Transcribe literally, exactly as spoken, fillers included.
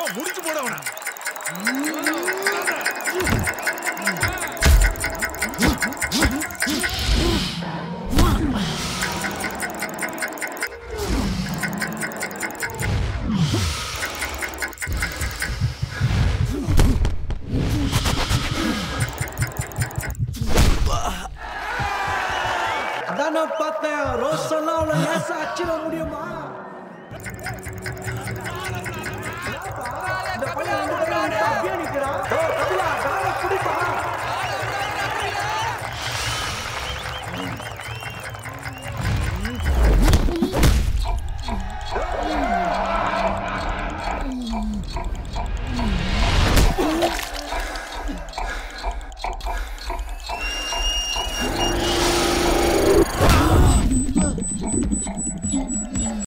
முடிச்சு போடவனா அதான் பார்த்தேன் ரோஸ் எல்லாம் அவ்வளோ லேசா அச்சிட முடியுமா